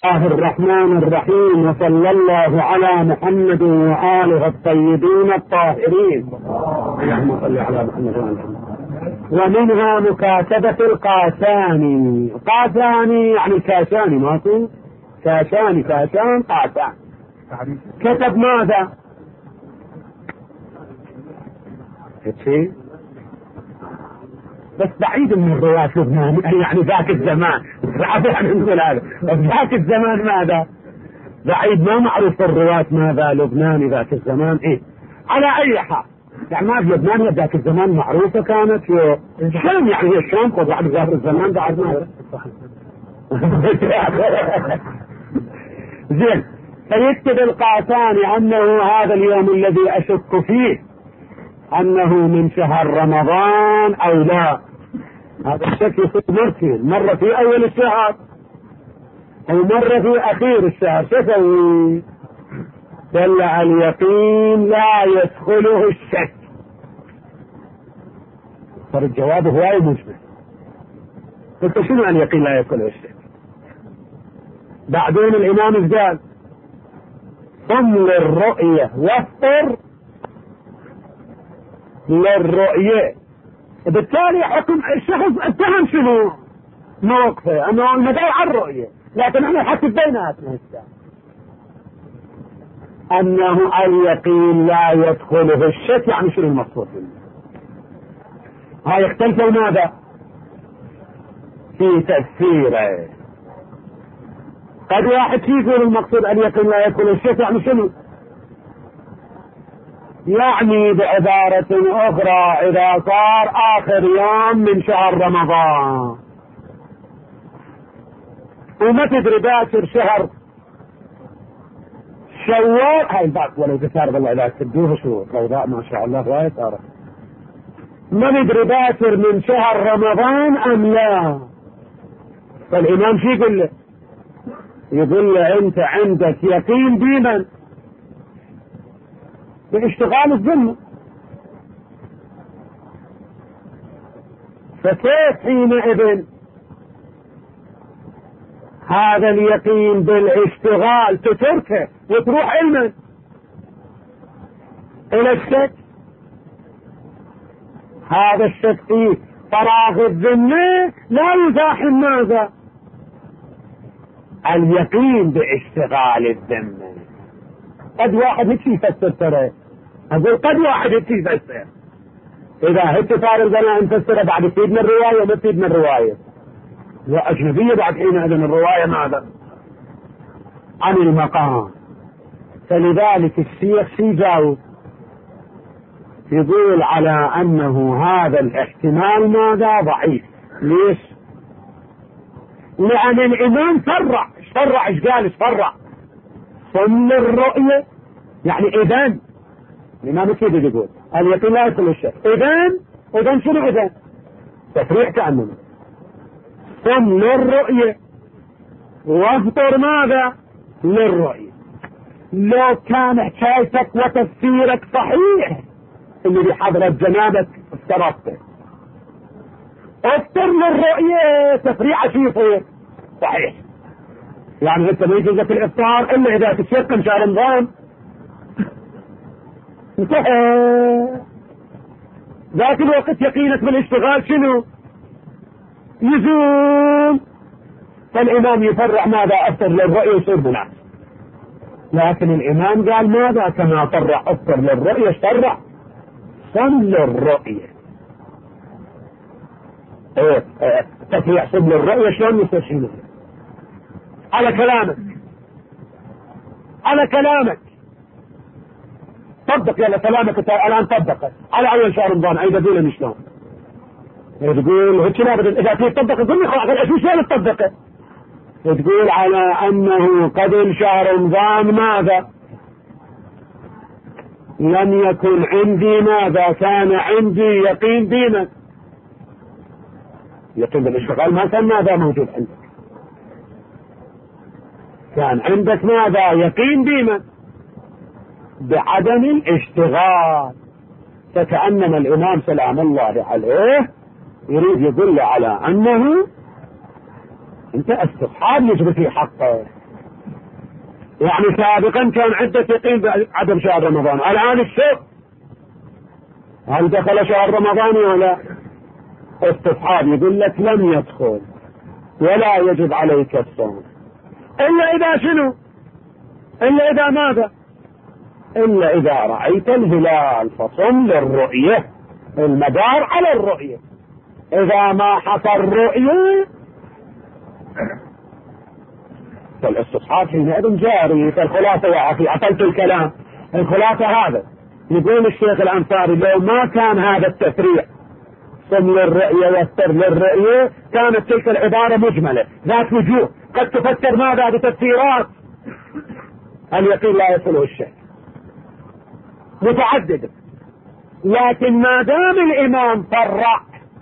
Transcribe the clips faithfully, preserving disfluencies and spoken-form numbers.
الله الرحمن الرحيم، وصلى الله على محمد وآله الطيبين الطاهرين. اللهم صل على محمد وآله محمد. ومنها مكاتبة القاساني. قاساني يعني كاشاني، ماكو كاشاني كاشان قاسان. كتب ماذا؟ شيء بس بعيد من الرواة لبنان، يعني ذاك الزمان صعب يعني نقول هذا. ذاك الزمان ماذا؟ بعيد، ما معروف الرواة ماذا لبناني ذاك الزمان. ايه على اي حال يعني ما في لبنان ذاك الزمان معروفة كانت. شلون يعني هي شلون بعد ذاك الزمان بعد ما زين. فيكتب القاساني انه هذا اليوم الذي اشك فيه انه من شهر رمضان او لا. هذا الشك يصير مرتين، مرة في اول الشهر او مرة في اخير الشهر. شو اسوي؟ دل اليقين لا يدخله الشك. صار الجواب هواي مشبه. قلت شنو اليقين لا يدخله الشك؟ بعدين الامام ايش قال؟ صم للرؤية وافطر للرؤية. بالتالي حكم الشخص اتهم شنو؟ موقفه انه المدار على الرؤية، لكن احنا نحكي بيناتنا انه اليقين لا يدخله الشك. يعني شنو المقصود منه؟ هاي اختلفوا ماذا؟ في تفسيره. قد واحد يقول المقصود اليقين لا يدخله الشك يعني شنو؟ يعني بعبارة أخرى إذا صار آخر يوم من شهر رمضان وما تدري باكر شهر شوال، هاي البعض ولو تسار بالله إذا تدوه شو روضاء ما شاء الله وايد صارت، ما ندري باكر من شهر رمضان أم لا. فالإمام شو يقول له؟ يقول له أنت عندك يقين بمن؟ باشتغال الذمة. فكيف حينئذ هذا اليقين بالاشتغال تتركه وتروح علما الى الشك؟ هذا الشك فيه فراغ الذمة لا يزاحم ماذا؟ اليقين باشتغال الذمة. قد واحد هيك يفسر ترى، اقول قد واحد هيك يفسر. اذا هيك صار البناء نفسره بعد تفيد من الرواية وما تفيد من الرواية وأجنبية بعد حينئذ الرواية ماذا؟ عن المقام. فلذلك الشيخ سيجاوب يقول على أنه هذا الاحتمال ماذا؟ ضعيف. ليش؟ لأن الإمام فرع. ايش فرع؟ ايش قال؟ ايش فرع؟ صم الرؤية يعني إذن الإمام كيف يقول اليقين لا يدخل الشك. إذن إذن شنو إذن؟ تفريع تأمل. صم للرؤية وافطر ماذا؟ للرؤية. لو كان حكايتك وتفسيرك صحيح اللي بحضرة جنابك افترضته، افطر للرؤية تفريعة شو يصير؟ صحيح. يعني انت ما يجوز لك الافطار الا اذا تشيقن شهر رمضان. انتهى. ذاك الوقت يقينك بالاشتغال شنو؟ يزول. فالامام يفرع ماذا؟ افطر للرؤية يصير مناسب. لكن الامام قال ماذا؟ كما فرع افطر للرؤية اشترع صم للرؤية. ايه اه تفريع صم للرؤية شلون يصير؟ على كلامك على كلامك طبق. يلا كلامك الان طبقه على اول شهر رمضان. اي تقول لي شلون؟ تقول هيك لابد اذا تريد تطبق قل لي خلاص شو شلون تطبقه؟ تقول على انه قبل شهر رمضان ماذا؟ لم يكن عندي ماذا؟ كان عندي يقين بما؟ يقين بالاشتغال ما كان ماذا موجود عندك؟ كان عندك ماذا؟ يقين بما؟ بعدم الاشتغال. فكأنما الإمام سلام الله عليه يريد يدل على أنه أنت استصحاب يجري في حقه. يعني سابقا كان عدة يقين بعدم شهر رمضان، الآن الشك هل دخل شهر رمضان ولا؟ استصحاب يقول لك لم يدخل ولا يجب عليك الصوم إلا إذا شنو؟ إلا إذا ماذا؟ إلا إذا رأيت الهلال فصم للرؤية، المدار على الرؤية. إذا ما حصل رؤية فالاستصحاب حينئذ جاري. فالخلاصة يا أخي عطلت الكلام، الخلاصة هذا يقول الشيخ الأنصاري لو ما كان هذا التفريع صم للرؤية واستر للرؤية كانت تلك العبارة مجملة ذات وجوه قد تفسر ماذا بتفسيرات اليقين لا يصله الشك متعددة. لكن ما دام الإمام فرع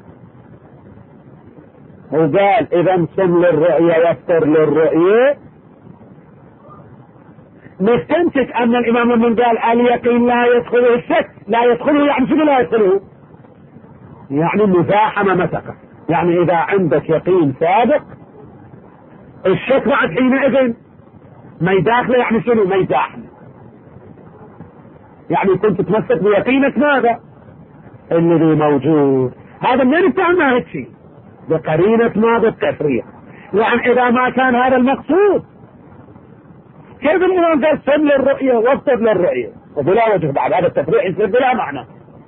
وقال إذا صم للرؤية واستر للرؤية، نستنتج أن الإمام من قال اليقين لا يدخله الشك، لا يدخله يعني شنو لا يدخله؟ يعني مزاحمة مسكة. يعني إذا عندك يقين سابق الشك بعد حينئذ ما يداخله، يعني شنو ما يزاحمه، يعني كنت تمسك بيقينك ماذا الذي موجود. هذا من يتعمل هذا الشيء بقرينة ماذا التفريع. يعني إذا ما كان هذا المقصود كيف الإمام قال صم للرؤية واستر للرؤية وبلا وجه بعد هذا التفريع يصير بلا معنى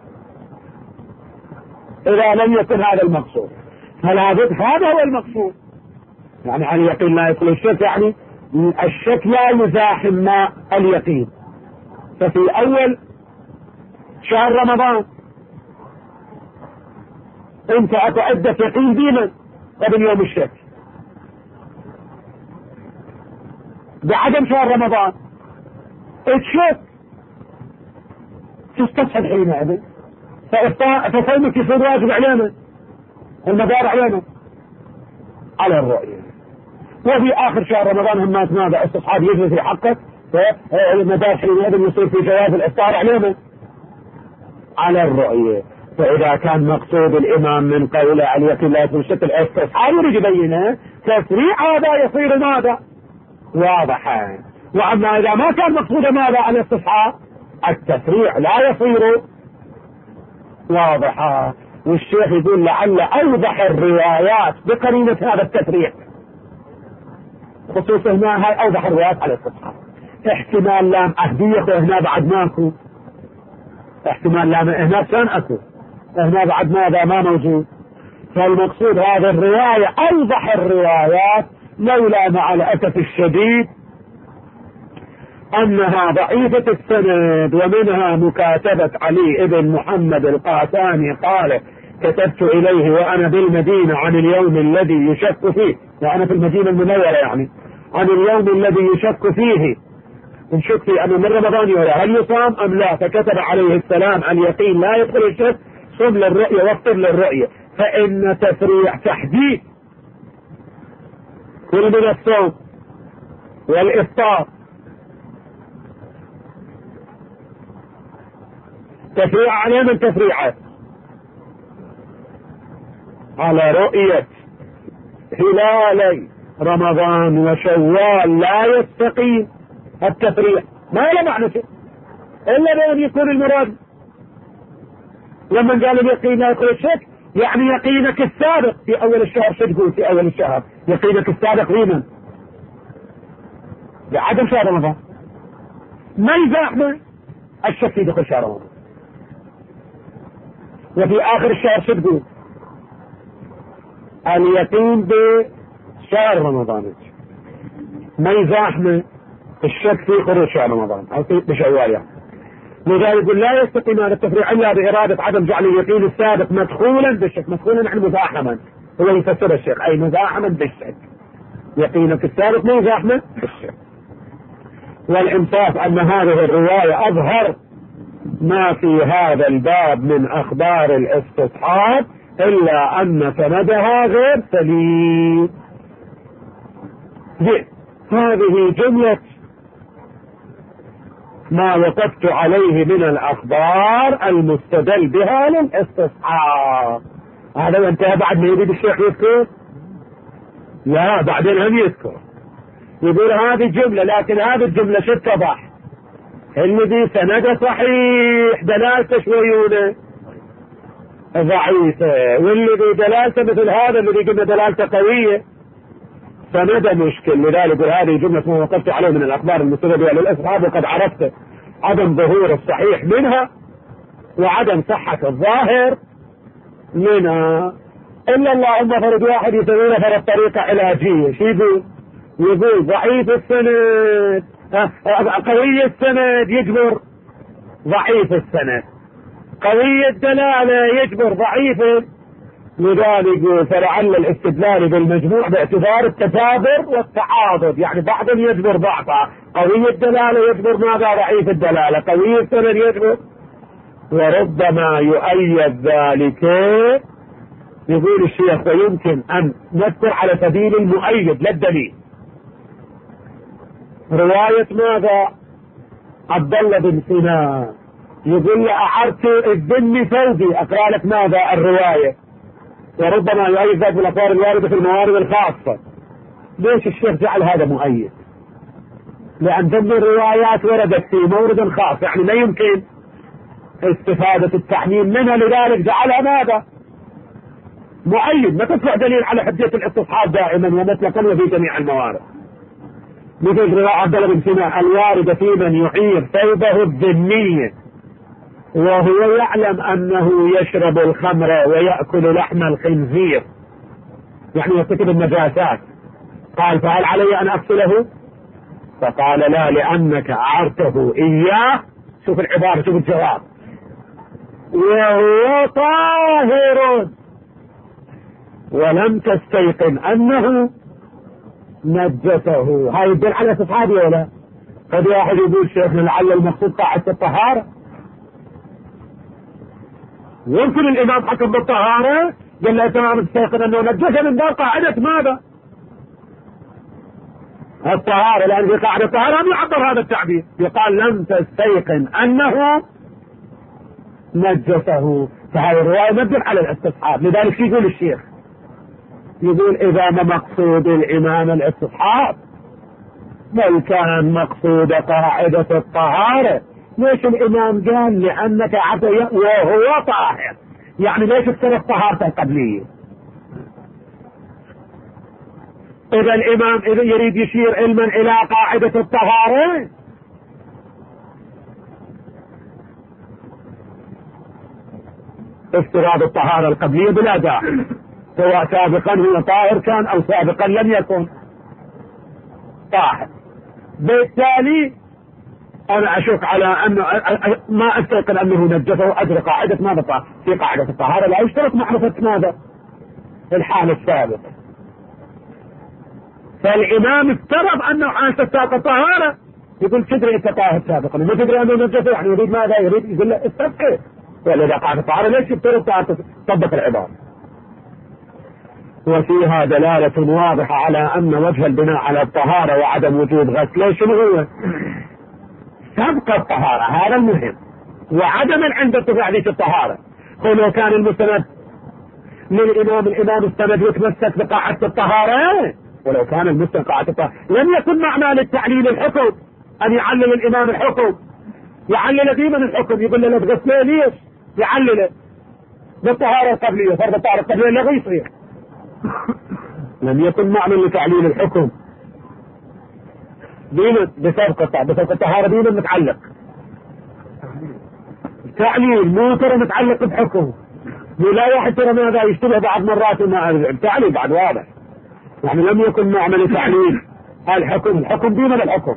إذا لم يكن هذا المقصود. فلا بد هذا هو المقصود. يعني عن اليقين لا يدخل الشك، يعني الشك لا يزاحم ما اليقين. ففي أول شهر رمضان انت اتعدت يقين دينا قبل يوم الشك، بعدم شهر رمضان الشك تستصحب حينئذ فصومك يصير واجب علينا، المدار علينا على الرؤية. وفي آخر شهر رمضان هم ماذا استصحاب يجري في حقك، فالمدار حينئذ يصير في جواز الإفطار علينا على الرؤية. فإذا كان مقصود الإمام من قوله اليقين لا يدخل الشك الاستصحاب يريد يبينه تفريع هذا يصير ماذا واضحا. وأما إذا ما كان مقصود ماذا الاستصحاب التفريع لا يصير واضحا. والشيخ يقول لعل أوضح الروايات بقرينة هذا التفريع، خصوصا هنا هاي أوضح الروايات على الاستصحاب. احتمال لام أهدية هنا بعد ماكو، احتمال لام هنا كان أكو، هنا بعد ماذا ما موجود. فالمقصود هذا الرواية أوضح الروايات، لولا مع الأسف الشديد أنها ضعيفة السند. ومنها مكاتبة علي ابن محمد القاساني قال كتبت إليه وأنا بالمدينة عن اليوم الذي يشك فيه، وأنا في المدينة المنورة يعني عن اليوم الذي يشك فيه نشك فيه أنه من رمضان ولا هل يصام أم لا، فكتب عليه السلام اليقين لا يدخل الشك صم للرؤية وافطر للرؤية. فإن تفريع تحديد كل من الصوم والإفطار تفريع عليه من تفريعه على رؤية هلالي رمضان وشوال لا يستقيم التفريع، ما له معنى شيء إلا بأن يكون المراد لما قال اليقين لا يدخل الشك يعني يقينك السابق في أول الشهر. شو تقول في أول الشهر يقينك السابق لمن؟ بعدم شهر رمضان ما يزاحمه الشك في دخول شهر رمضان. وفي آخر الشهر شو تقول اليقين بشهر رمضان ما يزاحمه الشك في خروج شهر رمضان أو في بشوال يعني. لذلك يقول لا يستقيم هذا التفريع إلا بإرادة عدم جعل اليقين السابق مدخولا بالشك. مدخولا يعني مزاحما، هو يفسر الشيخ أي مزاحما بالشك، يقينك السابق ما يزاحمه بالشك. والإنصاف أن هذه الرواية أظهر ما في هذا الباب من أخبار الاستصحاب، إلا أن سندها غير سليم. هذه جملة ما وقفت عليه من الأخبار المستدل بها للاستصحاب. هذا انتهى بعد ما يريد الشيخ يذكر؟ لا بعدين هم يذكر يقول هذه جملة، لكن هذه الجملة شو اتضح؟ اللي دي سند صحيح دلالته شويونه ضعيفة، واللي دي دلالته مثل هذا اللي قلنا دلالته قوية سند مشكل. لذلك يقول هذه جملة ما وقفت عليه من الأخبار المستندة للأصحاب وقد عرفت عدم ظهور الصحيح منها وعدم صحة الظاهر منها، إلا اللهم فرد واحد يسوي فرد طريقة علاجية. شو يقول؟ يقول ضعيف السند قوي السند يجبر ضعيف السند، قوي الدلالة يجبر ضعيفه. لذلك يقول فلعل الاستدلال بالمجموع باعتبار التجابر والتعاضد، يعني بعضهم يجبر ضعفه، قوي الدلالة يجبر ماذا؟ ضعيف الدلالة، قوي السند يجبر، وربما يؤيد ذلك. يقول الشيخ ويمكن أن نذكر على سبيل المؤيد للدليل رواية ماذا؟ عبد الله بن سنان يقول أعرت الذم ثوبي، أقرأ لك ماذا الرواية، وربما يؤيد ذلك بالأخبار الواردة في الموارد الخاصة. ليش الشيخ جعل هذا مؤيد؟ لأن ذم الروايات وردت في مورد خاص، يعني لا يمكن استفادة التحميل منها، لذلك جعلها ماذا؟ مؤيد. ما تطلع دليل على حجية الاستصحاب دائما ومطلقا وفي جميع الموارد، مثل رواية عبد الله بن سنان الواردة في من يعير ثوبه الذمية وهو يعلم أنه يشرب الخمر ويأكل لحم الخنزير، يعني يرتكب النجاسات. قال فهل علي أن أغسله؟ فقال لا، لأنك أعرته إياه. شوف العبارة، شوف الجواب، وهو طاهر ولم تستيقن أنه نجسه. هاي يدل على استصحابه ولا؟ قد واحد يقول شيخنا لعل المقصود قاعدة الطهارة، يمكن الإمام حكم بالطهارة قال له تمام تستيقن أنه نجسه من دار قاعدة ماذا؟ الطهارة، لأن في قاعدة الطهارة يعبر هذا التعبير، يقال لم تستيقن أنه نجسه. فهذه الرواية مبدل على الاستصحاب. لذلك شو يقول الشيخ؟ يقول إذا ما مقصود الإمام الاستصحاب بل كان مقصود قاعدة الطهارة، ليش الإمام قال لأنك عبد وهو طاهر؟ يعني ليش اختلف طهارته القبلية؟ إذا الإمام إذا يريد يشير علما إلى قاعدة الطهارة افتراض الطهارة القبلية بلا داعي، سواء سابقا هو طاهر كان أو سابقا لم يكن طاهر. بالتالي أنا أشك على أنه ما أستيقن أنه نجسه أجر قاعدة ماذا طاهر. في قاعدة الطهارة لا يشترط معرفة ماذا؟ الحال السابق. فالإمام افترض أنه حال السابق طهارة، يقول تدري أنت طاهر سابقا، ما تدري أنه نجسه، يعني يريد ماذا؟ يريد يقول له استفقه، وإذا قاعدة الطهارة ليش يفترض تطبق العبارة؟ وفيها دلالة واضحة على أن وجه البناء على الطهارة وعدم وجود غسل شنو هو؟ سبق الطهارة، هذا المهم، وعدم عند ارتفاع ذيك الطهارة. ولو كان المستند للإمام الإمام استند وتمسك بقاعدة الطهارة، ولو كان المستند قاعدة الطهارة لم يكن معنى للتعليل الحكم أن يعلل الإمام الحكم، يعلل ديما الحكم، يقول له لا تغسله ليش؟ يعلله بالطهارة القبلية، فرض الطهارة القبلية لا يصير. لم يكن معنى لتعليل الحكم دينا بسبق الطهارة، بسبق الطهارة دينا متعلق تعليل، مو ترى متعلق بحكم. لا واحد ترى ماذا يشتبه بعض مرات مع التعليل بعد واضح، يعني لم يكن معنى لتعليل الحكم، الحكم دينا الحكم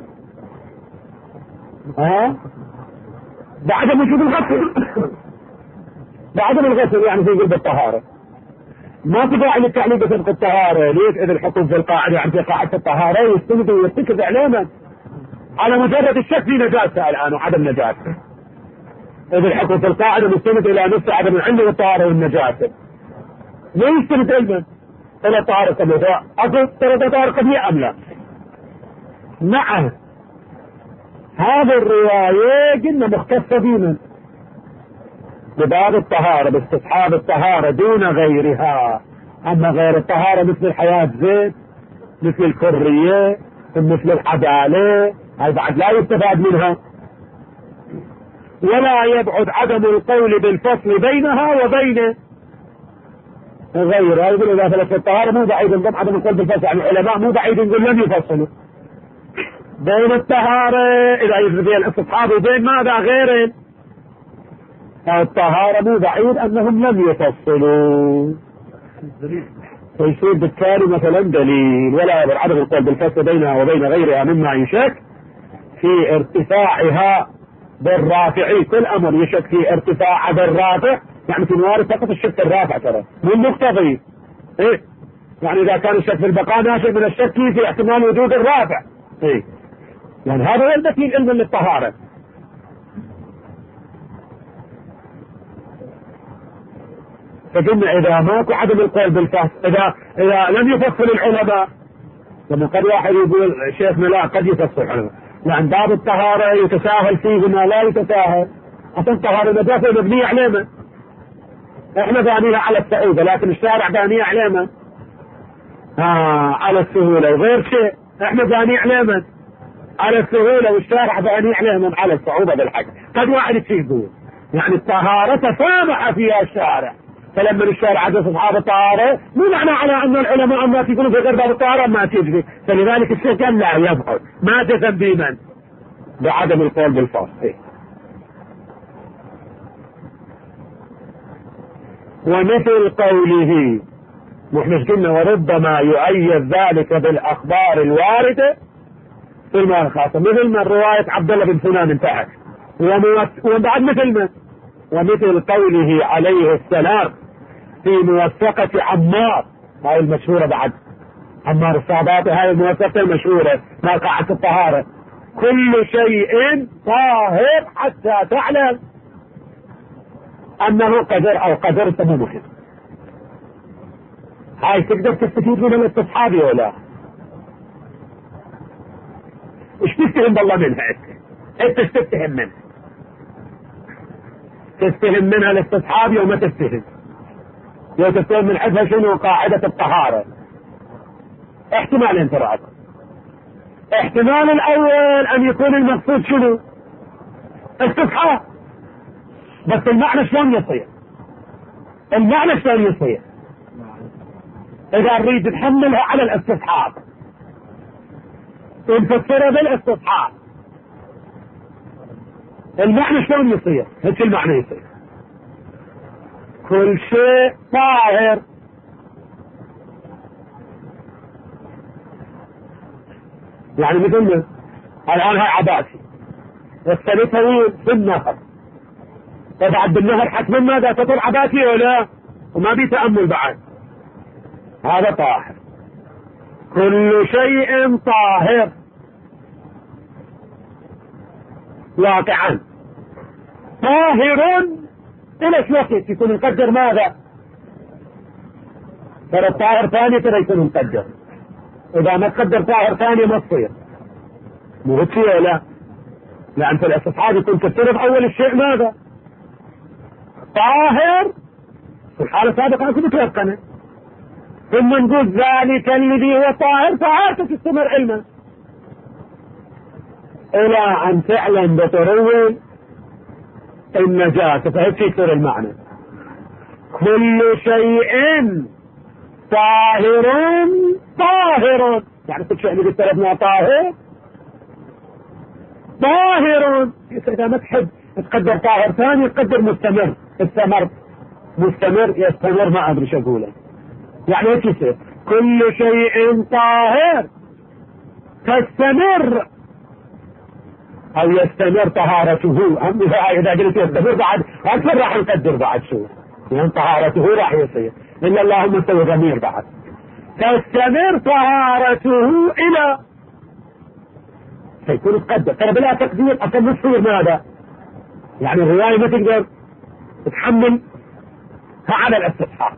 ها بعد وجود الغسل، بعدم الغسل يعني في قلب الطهارة ما تدعي للتعليل بسبق الطهارة. ليش؟ إذا الحكم في القاعدة عن في قاعدة الطهارة يستند ويرتكز علينا على مجرد الشك في نجاسة الآن وعدم نجاسة. إذا الحكم في القاعدة مستند إلى نفس عدم العلم والطهارة والنجاسة، لا يستند علما إلى الطهارة القبلية. أصل ترى الطهارة القبلية أم لا؟ نعم، هذه الرواية قلنا مختصة دينا بباب الطهارة باستصحاب الطهارة دون غيرها. أما غير الطهارة مثل الحياة زيت، مثل الكرية، مثل العدالة هاي بعد لا يستفاد منها. ولا يبعد عدم القول بالفصل بينها وبين غيرها. يقول إذا ثلاثة الطهارة مو بعيد نظام عدم القول بالفصل، يعني العلماء مو بعيد نقول لم يفصلوا بين الطهارة إذا يفرق الاستصحاب وبين ماذا غيره. الطهارة مو بعيد أنهم لم يفصلوا، فيصير بالتالي مثلا دليل. ولا يبعد عدم القول بالفصل بينها وبين غيرها مما يشك في ارتفاعها بالرافع. كل أمر يشك في ارتفاع بالرافع، يعني في موارد فقط الشك الرافع ترى مو المقتضي. إيه؟ يعني إذا كان الشك في البقاء ناشئ من الشك في احتمال وجود الرافع. إيه؟ يعني هذا يلبس في علم للطهارة. فقلنا إذا ماكو عدم القول بالفصل، إذا إذا لم يفصل العلماء، لما قد واحد يقول شيخنا لا قد يفصل العلماء، لأن باب الطهارة يتساهل فيه ما لا يتساهل. أصلا الطهارة نجاسة مبنية علينا، احنا بانيها على الصعوبة، لكن الشارع بانيها علينا آه على السهولة وغير شيء. احنا بانيها علينا على السهولة والشارع بانيها علينا على الصعوبة بالحق. قد واحد يقول يعني الطهارة تسامح فيها الشارع، فلما الشارع عدد اصحاب الطهارة مو معنى على ان العلماء الناس يقولوا في غير باب الطهارة ما تجري. فلذلك الشيخ قال لا يبعد ما تسبي من بعدم القول بالفصل. ومثل قوله نحن قلنا وربما يؤيد ذلك بالاخبار الوارده في المال الخاصه، مثل ما روايه عبد الله بن سنان انتهت. وبعد مثل ما ومثل قوله عليه السلام في موثقه عمار، هاي المشهوره بعد عمار الصعباطي، هاي الموثقه المشهوره ما قاعده الطهاره: كل شيء طاهر حتى تعلم انه قدر او قدرت مو مهم. هاي تقدر تستفيد من الاستصحابي ولا ايش تستهم بالله منها؟ انت ايش تستهم منها؟ تستهم منها الاستصحابي وما تستهم؟ لو تستهم من حدها شنو؟ قاعدة الطهارة. احتمالين ترى. احتمال الاول ان يكون المقصود شنو؟ استصحاب، بس المعنى شلون يصير؟ المعنى شلون يصير؟ اذا نريد نحملها على الاستصحاب ونفسرها بالاستصحاب، المعنى شلون يصير؟ هيك المعنى يصير كل شيء طاهر. يعني مثل الان هاي عباسي والسنة طويل في النهر، فبعد بالنهر حتما ماذا تطل عباسي ولا وما بيتأمل بعد، هذا طاهر. كل شيء طاهر واقعا. طاهر الى ايش وقت يكون مقدر ماذا؟ ترى الطاهر ثاني ترى يكون مقدر، اذا ما تقدر طاهر ثاني ما تصير. مو هيك ولا لان في الاستصحاب يكون تفترض اول الشيء ماذا؟ طاهر. في الحالة السابقة كنت متيقنة، ثم نقول ذلك الذي هو طاهر طهارته تستمر علما الى ان تعلم بتروي النجاسة. فهيك يصير المعنى كل شيء طاهر طاهر، يعني كل شيء اللي افترضناه طاهر طاهر. اذا ما تحب تقدر طاهر ثاني تقدر مستمر، استمر مستمر يستمر، ما ادري شو اقوله. يعني هيك يصير كل شيء طاهر تستمر او يستمر طهارته. اذا قلت يستمر بعد اكثر راح نقدر بعد شو يعني طهارته راح يصير، الا اللهم سوي ضمير بعد تستمر طهارته الى فيكون تقدر. ترى بلا تقدير اصلا ما تصير ماذا؟ يعني الرواية ما تقدر تحمل على الاستصحاب.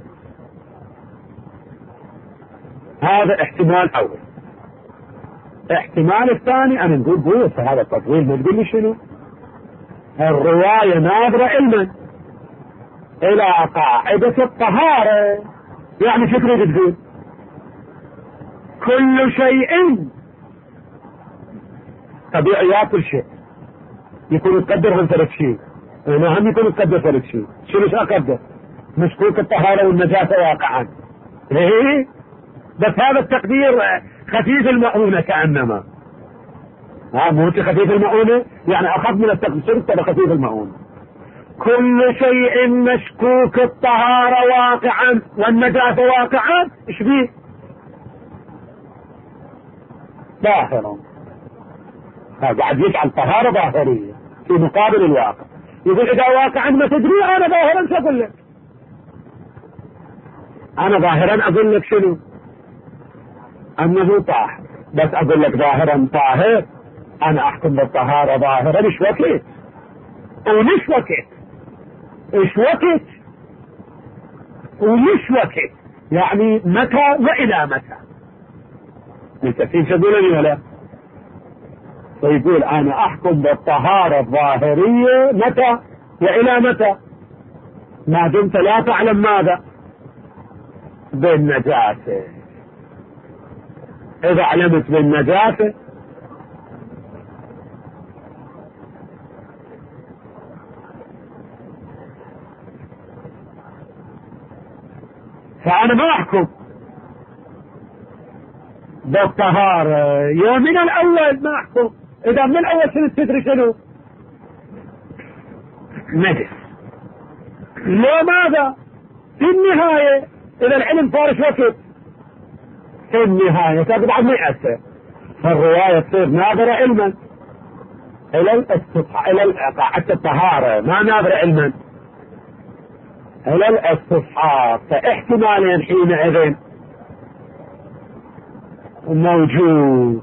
هذا احتمال اول. احتمال الثاني انا نقول بوس هذا التطويل ما تقول لي شنو؟ الرواية ناظرة علما الى قاعدة الطهارة. يعني شو تريد تقول؟ كل شيء طبيعي كل شيء يكون يقدرهم ثلاث شيء، هنا هم يكون يقدر ثلاث شيء. شنو شو اقدر؟ مشكوك الطهارة والنجاسة واقعا. ايه بس هذا التقدير خفيف المؤونة كأنما. ها مو خفيف المؤونة يعني اخذ من التقدير ترى خفيف المؤونة. كل شيء مشكوك الطهارة واقعا والنجاسة واقعا ايش بيه؟ ظاهرا. قاعد يجعل طهارة ظاهرية في مقابل الواقع. يقول اذا واقعا ما تدري انا ظاهرا شو اقول لك؟ انا ظاهرا اقول لك شنو؟ انه طاهر، بس اقول لك ظاهرا طاهر، انا احكم بالطهارة ظاهرا ايش وقت؟ وليش وقت؟ ايش وقت؟ وليش وقت؟ يعني متى والى متى؟ متفقين شو يقولون ولا؟ فيقول انا احكم بالطهارة الظاهرية متى والى متى؟ ما دمت لا تعلم ماذا؟ بالنجاسة. اذا علمت بالنجاسة فانا ما احكم بالطهارة يا من الاول، ما احكم. اذا من الاول شنو تدري شنو؟ نجس. لو ماذا؟ في النهاية اذا العلم صار ايش وقت؟ في النهاية تقعد ما يأثر، فالرواية تصير ناظرة علما الى الاستصحاب، الى قاعدة الطهارة، ما ناظرة علما الى الاستصحاب. فاحتمالين حينئذ موجود.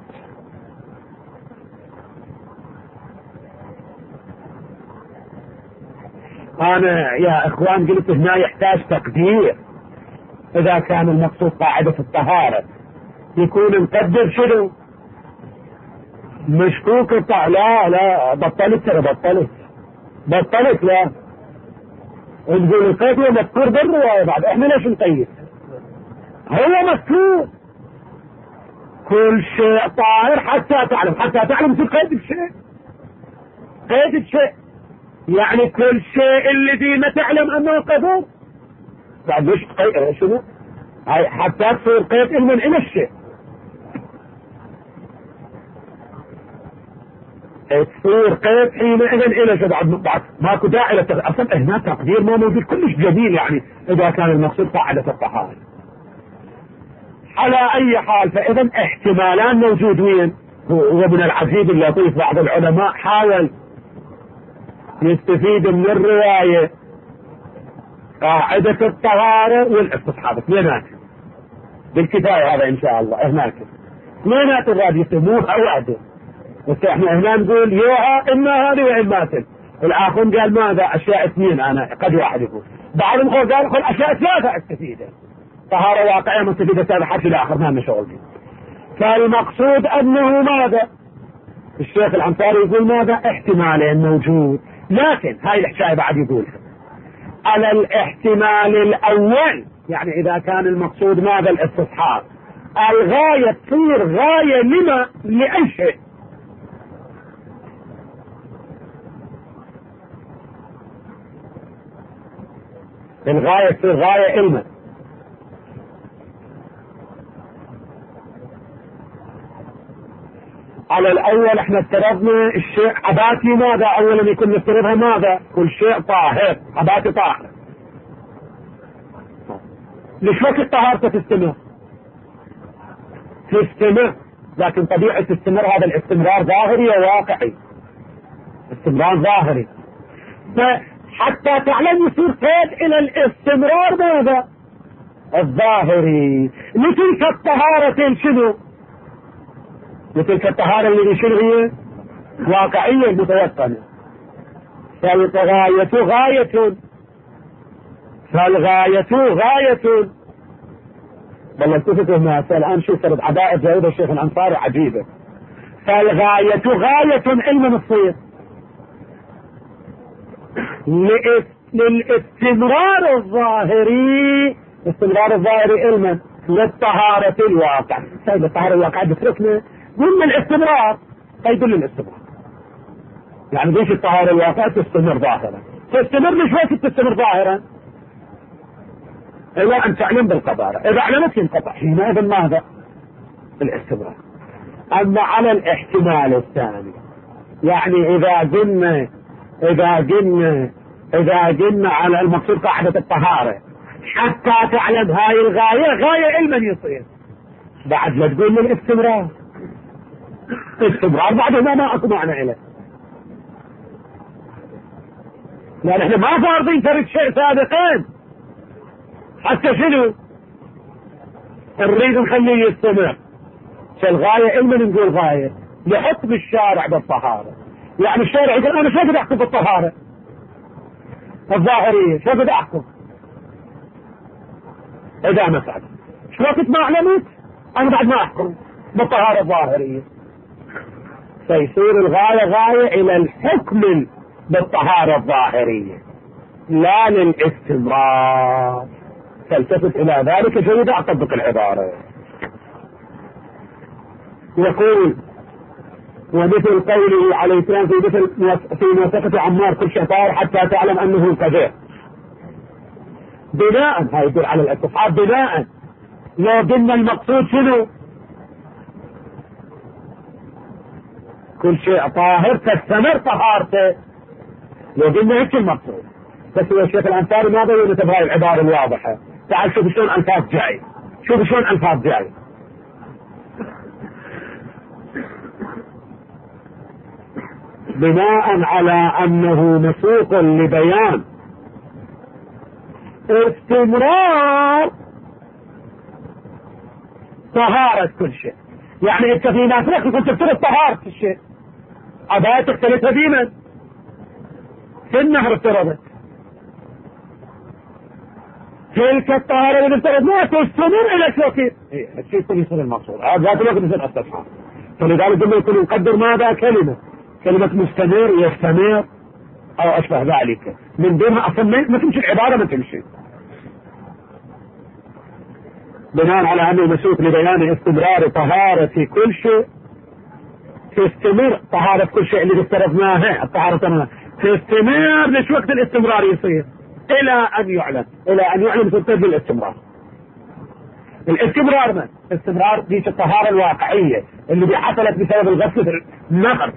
انا يا اخوان قلت هنا يحتاج تقدير. اذا كان المقصود قاعدة الطهارة يكون مقدر شنو؟ مشكوك الطهارة. لا لا بطلت ترى بطلت بطلت لا نقول القيد هو مذكور بالرواية بعد، احنا ليش نقيد؟ هو مذكور كل شيء طاهر حتى تعلم، حتى تعلم في قيد الشيء، قيد الشيء يعني كل شيء الذي ما تعلم انه قدر بعد ليش تقيد شنو؟ هاي حتى تصير قيد علما الى الشيء، تصير قيد حينئذ الى شيء بعد بعد ماكو داعي للتقدير. اصلا هنا تقدير ما موجود كلش جميل يعني اذا كان المقصود قاعدة الطهارة. على اي حال فاذا احتمالان موجودين. ومن العجيب اللطيف بعض العلماء حاول يستفيد من الرواية قاعدة الطهارة والاستصحاب اثنينات بالكفاية. هذا ان شاء الله هناك اثنينات الراد يسموها وعده، بس احنا هنا نقول يوها اما هذه واما تلك. الاخر قال ماذا؟ اشياء اثنين. انا قد واحد يقول بعضهم قال قال اشياء ثلاثة استفيدة. طهارة واقعية مستفيدة هذا حكي الاخر ما شغل فيه. فالمقصود انه ماذا؟ الشيخ العنصاري يقول ماذا؟ احتمالين موجود، لكن هاي الحكاية بعد يقولها على الاحتمال الاول. يعني اذا كان المقصود ماذا؟ الاستصحاب، الغاية تصير غاية لما؟ لأي شيء. الغاية تصير غاية علما. على الاول احنا افترضنا الشيء عباتي ماذا؟ اولا يكون نفترضها ماذا؟ كل شيء طاهر، عباتي طاهر. ليش وقت طهارته تستمر؟ تستمر، لكن طبيعة تستمر هذا الاستمرار ظاهري وواقعي، استمرار ظاهري. فحتى تعلم يصير قيد الى الاستمرار ماذا؟ الظاهري. لتلك الطهارة شنو؟ لتلك الطهارة اللي شنو هي؟ واقعية متيقنة. فالغاية غاية فالغاية غاية والله التفتوا ما الآن شوف فرد عدائد جايبة الشيخ الأنصاري عجيبة. فالغاية غاية علما تصير للاستمرار الظاهري، استمرار الظاهري علما للطهارة الواقع. سيد الطهارة الواقع بتركنا قلنا الاستمرار فيدل الاستمرار. يعني ليش الطهارة الواقعة تستمر ظاهرا؟ تستمر ليش وقت تستمر ظاهرا؟ إلى أن تعلم بالقدارة، إذا أعلمت ينقطع حينئذ ماذا؟ الاستمرار. أما على الاحتمال الثاني، يعني إذا قلنا إذا قلنا إذا قلنا على المقصود قاعدة الطهارة حتى تعلم هاي الغاية، غاية علما يصير بعد لا تقول لي الاستمرار. الاستمرار بعد ما ما أكو معنى إله، لأن احنا ما فارضين ترك شيء سابقين حتى شنو نريد نخليه يستمر. فالغاية علما نقول غاية لحكم الشارع بالطهارة. يعني الشارع يقول أنا شو قد أحكم بالطهارة الظاهرية، شو قد أحكم إذا ما فعل شو وقت ما أعلمت أنا بعد ما أحكم بالطهارة الظاهرية. فيصير الغاية غاية إلى الحكم بالطهارة الظاهرية لا للاستمرار. فالتفت إلى ذلك جيد أطبق العبارة. يقول ومثل قوله عليه السلام في مثل في موثقة عمار كل شيء طاهر حتى تعلم أنه كذب. بناء هاي يدل على الاستصحاب. بناء لو قلنا المقصود شنو؟ كل شيء طاهر تستمر طهارته، لو قلنا هيك المقصود. بس هو الشيخ الأنصاري ما بين تبغى العبارة الواضحة. تعال شوف شلون ألفاظ جاي، شوف شلون ألفاظ جاي. بناء على أنه مسوق لبيان استمرار طهارة كل شيء. يعني انت في ناس لك كنت تفترض طهارة الشيء، عباية تختلفها ديما في النهر افترضت تلك الطهارة اللي افترض ما تستمر الى شوكي. ايه الشيء يكون يصير المقصود هذا الوقت مثل استصحاب. فلذلك قلنا يكون نقدر ماذا كلمة كلمة مستمر يستمر او اشبه ذلك من دونها اصلا ما تمشي العبارة ما تمشي. بناء على انه مسوق لبيان استمرار طهارة كل شيء تستمر طهارة كل شيء اللي افترضناها الطهارة تمام تستمر ليش وقت الاستمرار يصير الى ان يعلم الى ان يعلم تنتهي بالاستمرار. الاستمرار من استمرار ديك الطهارة الواقعية اللي حصلت بسبب الغسل في النهر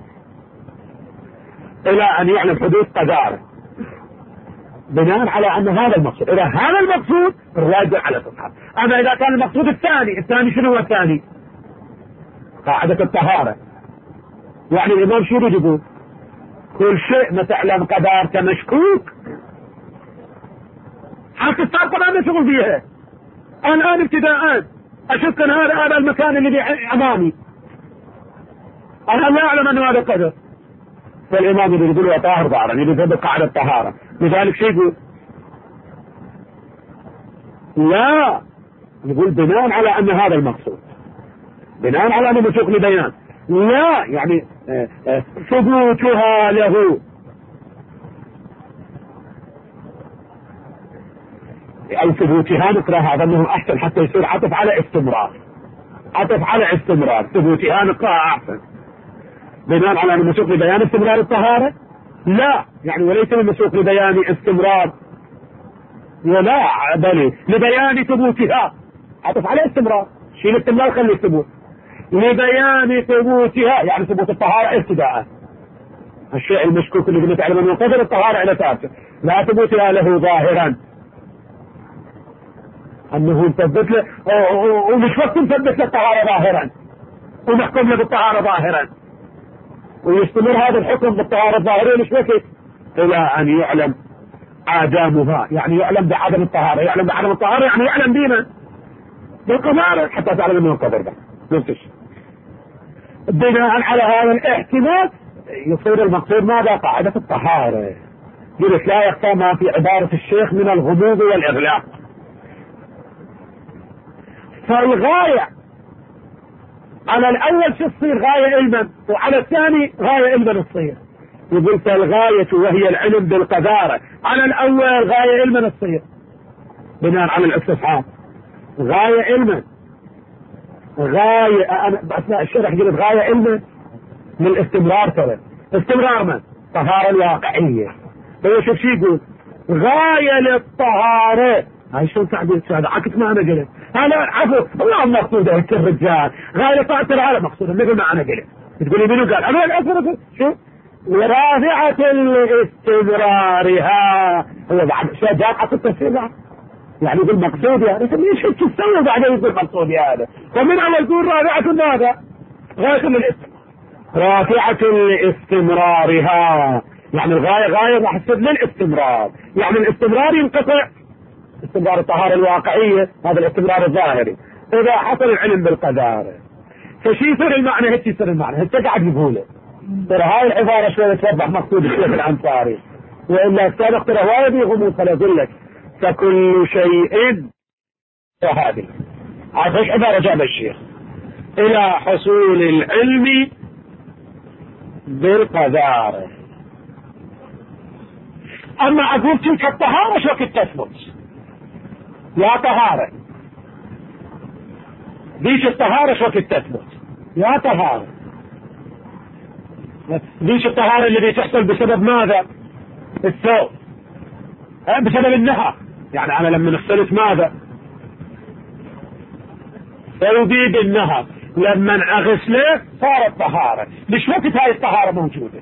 الى ان يعلم حدوث قداره. بناء على ان هذا المقصود، اذا هذا المقصود الراجع على الصحابة. اما اذا كان المقصود الثاني، الثاني شنو هو الثاني؟ قاعدة الطهارة. يعني الامام شو يقول؟ كل شيء ما تعلم قدارته مشكوك حتى الطاقة ما نشغل فيها. الان ابتداء اشك ان هذا هذا المكان الذي امامي انا لا اعلم ان هذا قدر. فالامام يقول له طاهر ظاهرا يقول قاعدة الطهارة. لذلك شو يقول؟ لا يقول بناء على ان هذا المقصود، بناء على انه مسوق لبيان. لا يعني ثبوتها له او ثبوتها نقرا هذا انه احسن حتى يصير عطف على استمرار. عطف على استمرار ثبوتها نقراها احسن. بناء على انه مسوق لبيان استمرار الطهارة. لا يعني وليس المسوق لبيان استمرار ولا بل لبيان ثبوتها. عطف على استمرار شيل استمرار خلي الثبوت لبيان ثبوتها يعني ثبوت الطهارة ابتداء. الشيء المشكوك اللي بنتعلم انه قدر الطهارة على ثابته لا ثبوتها له ظاهرا انه نثبت له ومش وقت نثبت له الطهارة ظاهرا ونحكم له بالطهارة ظاهرا ويستمر هذا الحكم بالطهارة الظاهرية مش وقت الى ان يعلم عدمها. يعني يعلم بعدم الطهارة. يعلم بعدم الطهارة يعني يعلم بينا بالقمارة حتى تعلم انه قدر ده نفسش. بناء على هذا الاحتمال يصير المقصود ماذا؟ قاعدة الطهارة. يقول لا يخفى ما في عبارة الشيخ من الغموض والإغلاق. فالغاية على الأول شو تصير؟ غاية علما. وعلى الثاني غاية علما تصير. يقول فالغاية وهي العلم بالقدارة على الأول غاية علما تصير بناء على الاستصحاب. غاية علما غاية أنا أثناء الشرح قلت غاية علما من الاستمرار ترى. استمرار من؟ الطهارة الواقعية. هو شوف شو يقول؟ غاية للطهارة. هاي شو تعبير هذا؟ عكس ما انا قلت. انا عفوا والله مقصود هيك الرجال غاية للطهارة هذا مقصود مثل ما انا قلت. تقولي منو قال؟ انا اقول شو؟ ورافعة لاستمرارها. هو بعد شو جاب حط التفسير بعد؟ يعني يقول مقصود يعني ليش هيك تسوي بعدين يقول مقصود هذا؟ ومن اول يقول رافعة ماذا؟ غاية للاستمرار. رافعة لاستمرارها يعني الغاية غاية راح تصير للاستمرار. يعني الاستمرار ينقطع استمرار الطهارة الواقعية هذا الاستمرار الظاهري اذا حصل العلم بالقدارة. فشي يصير المعنى هيك يصير المعنى هيك قاعد يقوله. ترى هاي العبارة شوية توضح مقصود الشيخ الأنصاري وإلا السابق ترى وايد يغمون. فلأقول لك فكل شيء وهذه عاد ايش عبارة جاب الشيخ إلى حصول العلم بالقدارة. أما أقول تلك الطهارة شو وقت تثبت؟ يا طهارة ديش الطهارة شو وقت تثبت؟ يا طهارة ديش الطهارة اللي تحصل بسبب ماذا؟ الثوب بسبب النهر. يعني أنا لما اغسلت ماذا؟ ثوبي بالنهر لما اغسله صارت طهارة. ليش وقت هاي الطهارة موجودة؟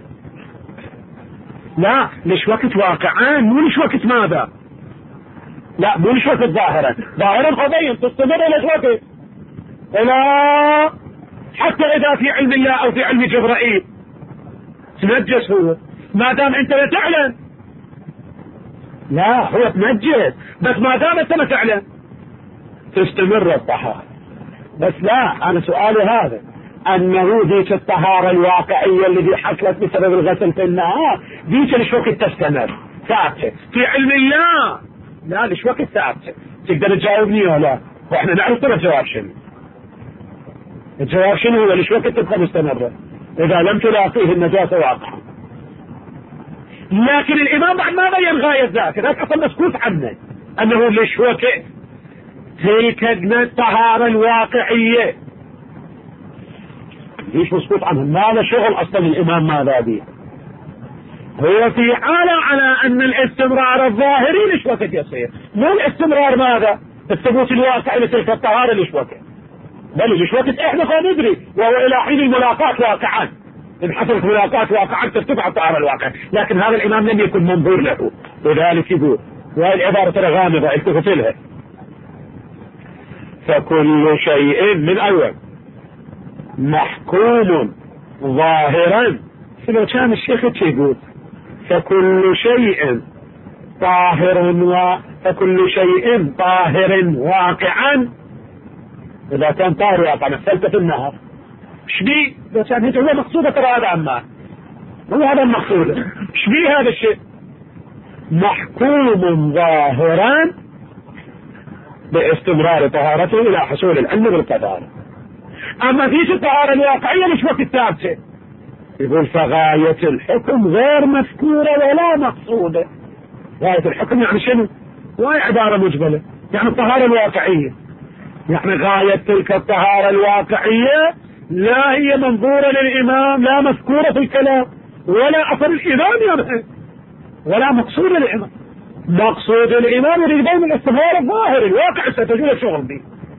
لا ليش وقت واقعا مو ليش وقت ماذا؟ لا مو ليش وقت ظاهرا. ظاهرا قضية تستمر ليش وقت لا حتى إذا في علم الله أو في علم جبرائيل تنجس هو ما دام أنت لا تعلم. لا هو تنجس بس ما دام أنت لا تعلم تستمر الطهارة. بس لا أنا سؤالي هذا أنه ذيك الطهارة الواقعية اللي حصلت بسبب الغسل في النهار ذيك ليش وقت تستمر ثابتة في علم الله؟ لا ليش وقت ثابتة؟ تقدر تجاوبني ولا؟ وإحنا نعرف ترى الجواب شنو؟ الجواب شنو هو؟ ليش وقت تبقى مستمرة إذا لم تلاقيه النجاسة واقعة؟ لكن الإمام بعد ما بين غاية ذاك ذاك أصلا مسكوت عنه أنه ليش وقت تلك الطهارة الواقعية ليش مسكوت عنه؟ ما له شغل أصلا الإمام ماذا به. هو في حالة على أن الاستمرار الظاهري ليش وقت يصير مو الاستمرار ماذا؟ الثبوت الواقعي لتلك الطهارة ليش وقت بل ليش وقت احنا ما ندري وهو إلى حين الملاقات واقعا. إن حصلت ملاقات واقعا ترتفع الطهارة الواقع. لكن هذا الإمام لم يكن منظور له لذلك يقول وهي العبارة ترى غامضة التفت لها. فكل شيء من أول محكوم ظاهرا. لو كان الشيخ يقول فكل شيء طاهر و... فكل شيء طاهر واقعا إذا كان طاهر واقعا فلت في النهر شبي لو كان هيك هو مقصودة ترى هذا عما هو هذا المقصود شبي هذا الشيء محكوم ظاهرا باستمرار طهارته إلى حصول العلم بالقدارة. أما فيش الطهارة الواقعية مش وقت ثابتة. يقول فغاية الحكم غير مذكورة ولا مقصودة. غاية الحكم يعني شنو؟ وهي عبارة مجملة يعني الطهارة الواقعية. يعني غاية تلك الطهارة الواقعية لا هي منظورة للإمام لا مذكورة في الكلام ولا أصل الإمام يعني ولا مقصود للإمام. مقصود الإمام يريد بين الاستمرار الظاهر الواقع ستجول الشغل به.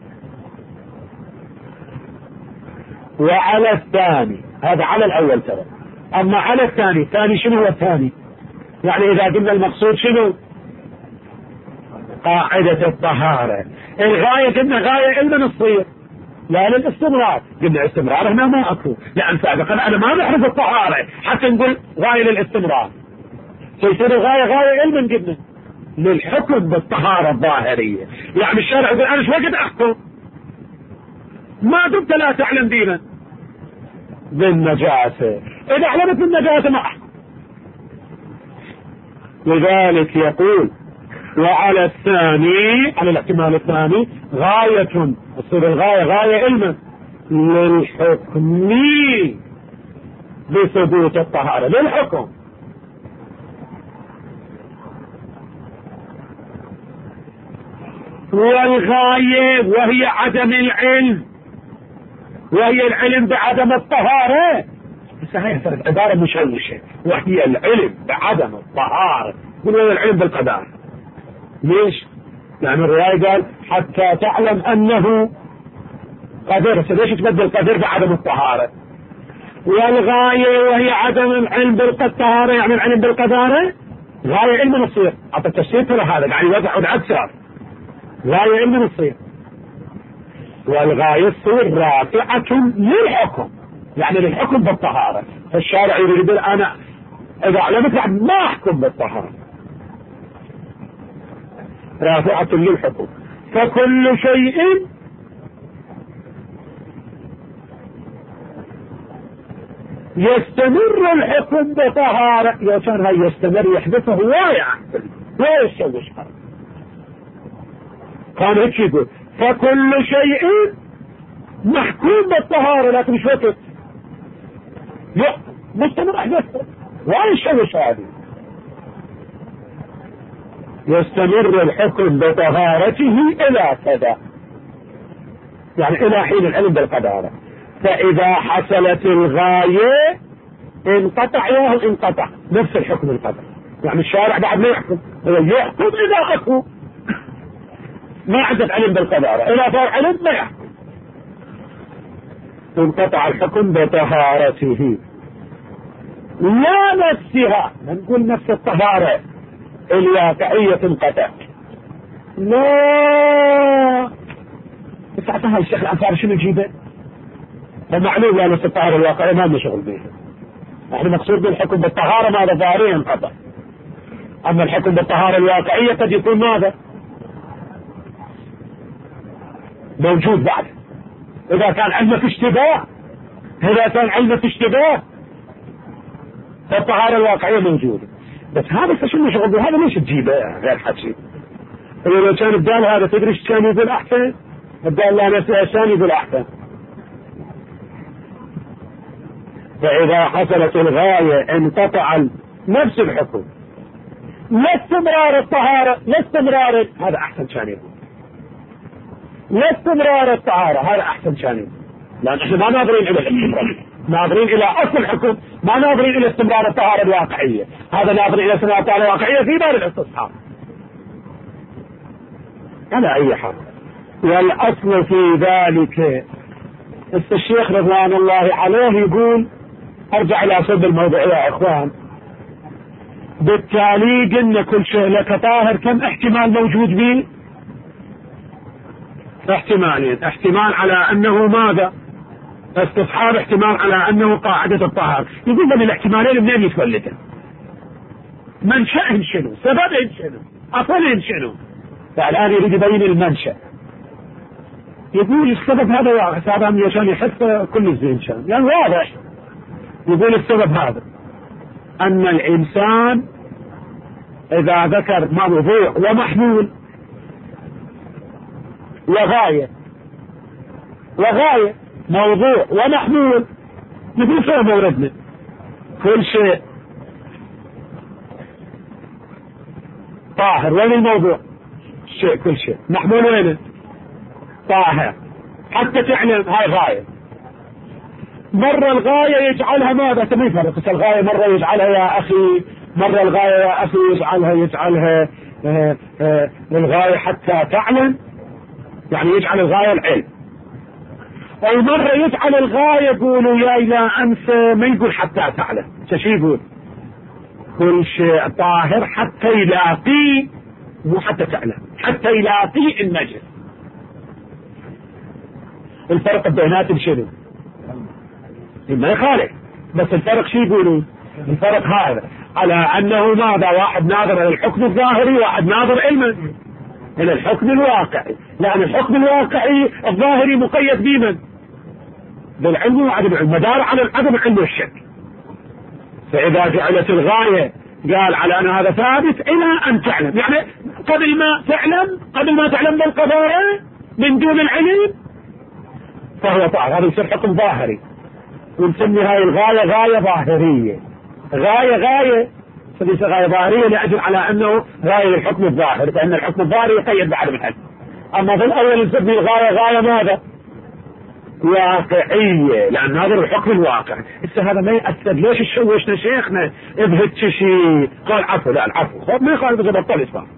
وعلى الثاني هذا على الأول ترى. أما على الثاني الثاني شنو هو الثاني؟ يعني إذا قلنا المقصود شنو؟ قاعدة الطهارة. الغاية قلنا غاية إلنا نصير لا للاستمرار. قلنا استمرار هنا ما أكو لأن سابقا أنا ما نحرز الطهارة حتى نقول غاية للاستمرار. فيصير الغاية غاية علما قلنا للحكم بالطهارة الظاهرية. يعني الشارع يقول أنا شو وقت أحكم ما دمت لا تعلم دينا بالنجاسة. إذا علمت بالنجاسة ما أحكم. لذلك يقول وعلى الثاني على الاحتمال الثاني غاية تصير الغاية غاية علما للحكم بثبوت الطهارة للحكم. والغاية وهي عدم العلم وهي العلم بعدم الطهارة. هاي صارت عبارة مشوشة، وهي العلم بعدم الطهارة. يقولون العلم بالقدر. ليش؟ لأن الرواية قال حتى تعلم أنه قدر. ليش تبدل قدر بعدم الطهارة؟ والغاية وهي عدم العلم بالطهارة، يعني العلم بالقدارة غاية علم نصير. أعطى التفسير ترى هذا يعني وضع أكثر. غاية علم نصير، والغاية تصير رافعة للحكم، يعني للحكم بالطهارة. فالشارع يريد أنا إذا علمت بعد ما أحكم بالطهارة، رافعة للحكم. فكل شيء يستمر الحكم بطهارة. لو كان هاي يستمر يحدثه هواية أحسن، لا يسوي شر. كان هيك يقول فكل شيء محكوم بالطهارة، لكن مش وقت مستمر أحدثه لا يسوي شر. يستمر الحكم بطهارته إلى كذا، يعني إلى حين العلم بالقدارة. فإذا حصلت الغاية انقطع ياه انقطع نفس الحكم القدر. يعني الشارع بعد ما يحكم، هو يحكم إذا أكو ما عندك علم بالقدارة، إذا صار علم ما يحكم، انقطع الحكم بطهارته لا نفسها. ما نقول نفس الطهارة الواقعية تنقطع، لا. بس عطاها الشيخ الأنصاري شنو يجيبه؟ فمعلوم لا نفس الطهارة الواقعية ما لنا شغل بيها. احنا مقصود بالحكم بالطهارة ماذا؟ ظاهريا انقطع. اما الحكم بالطهارة الواقعية قد يكون ماذا؟ موجود بعد. اذا كان علمك اشتباه، اذا كان علمك اشتباه فالطهارة الواقعية موجودة. بس هذا شنو شغل به؟ هذا ليش تجيبه غير حكي؟ لو كان الدال هذا تدري ايش كان يقول احسن؟ الدال لا نفسه الثاني يقول احسن. فإذا حصلت الغاية انقطع نفس الحكم، لا استمرار الطهارة، لا استمرار هذا أحسن كان يقول، لا استمرار الطهارة هذا أحسن كان يقول. لأن احنا ما ناظرين إلى الاستمرار، ناظرين إلى أصل الحكم، ما ناظرين إلى استمرار الطهارة الواقعية. هذا ناظر إلى استمرار الطهارة الواقعية في باب الاستصحاب على أي حال. والأصل في ذلك الشيخ رضوان الله عليه يقول، ارجع الى صلب الموضوع يا اخوان. بالتالي قلنا كل شيء لك طاهر كم احتمال موجود به؟ احتمالين. احتمال على انه ماذا؟ استصحاب، احتمال على انه قاعدة الطهارة. يقول لنا الاحتمالين منين يتولدن؟ منشأهن شنو؟ سببهن شنو؟ اصلهن شنو؟ فالان يريد يبين المنشأ. يقول السبب هذا واضح، هذا عشان يحس كل الزين شان يعني واضح. يقول السبب هذا أن الإنسان إذا ذكر موضوع ومحمول وغاية وغاية موضوع ومحمول، يقول شو موردنا؟ كل شيء طاهر. وين الموضوع؟ شيء كل شيء محمول وين؟ طاهر. حتى تعلم هاي غاية. مرة الغاية يجعلها ماذا؟ تمام فرق الغاية مرة يجعلها يا أخي، مرة الغاية يا أخي يجعلها يجعلها آه آه الغاية حتى تعلم، يعني يجعل الغاية العلم. أو مرة يجعل الغاية يقولوا يا لا أنسى، ما يقول حتى تعلم. شو يقول؟ كل شيء طاهر حتى يلاقي، مو حتى تعلم، حتى يلاقي النجس. الفرق بيناتهم شنو؟ ما يخالف، بس الفرق شو يقولوا؟ الفرق هذا على انه ماذا؟ واحد ناظر الى الحكم الظاهري، واحد ناظر علما الى الحكم الواقعي. لان الحكم الواقعي الظاهري مقيد بمن؟ بالعلم وعدم العلم، مدار على عدم العلم والشك. فاذا جعلت الغاية قال على ان هذا ثابت الى ان تعلم، يعني قبل ما تعلم، قبل ما تعلم بالقضاء من دون العلم فهو طاهر. هذا يصير حكم ظاهري، ونسمي هاي الغاية غاية ظاهرية. غاية غاية فليس غاية ظاهرية لأجل على أنه غاية الحكم الظاهر، فإن الحكم الظاهري يقيد بعدم العلم. أما في الأول نسمي الغاية غاية ماذا؟ واقعية، لأن هذا الحكم الواقع. إذا هذا ما يأثر ليش تشوشنا شيخنا بهيك شيء؟ قال عفو، لا العفو خب ما يخالف إذا بطل إسلام.